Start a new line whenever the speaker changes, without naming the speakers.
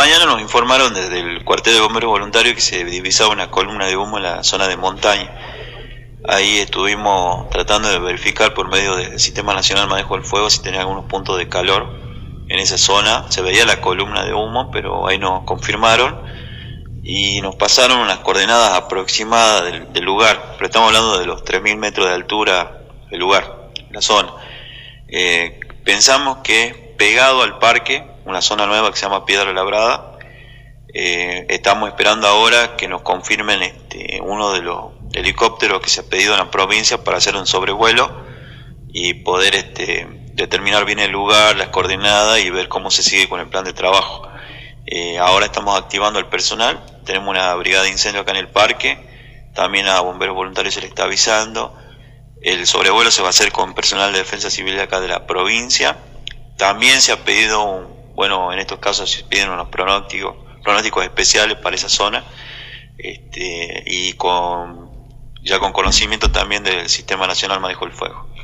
mañana nos informaron desde el cuartel de bomberos voluntarios que se divisaba una columna de humo en la zona de montaña. Ahí estuvimos tratando de verificar por medio del Sistema Nacional de Manejo del Fuego si tenía algunos puntos de calor en esa zona. Se veía la columna de humo, pero ahí nos confirmaron y nos pasaron unas coordenadas aproximadas del lugar, pero estamos hablando de los 3.000 metros de altura del lugar, la zona. Pensamos que pegado al parque, una zona nueva que se llama Piedra Labrada, estamos esperando ahora que nos confirmen uno de los helicópteros que se ha pedido en la provincia para hacer un sobrevuelo y poder determinar bien el lugar, las coordenadas y ver cómo se sigue con el plan de trabajo. Ahora estamos activando el personal, tenemos una brigada de incendio acá en el parque, también a bomberos voluntarios se les está avisando. El sobrevuelo se va a hacer con personal de defensa civil de acá de la provincia. También se ha pedido, en estos casos se piden unos pronósticos especiales para esa zona, y ya con conocimiento también del Sistema Nacional de Manejo del Fuego.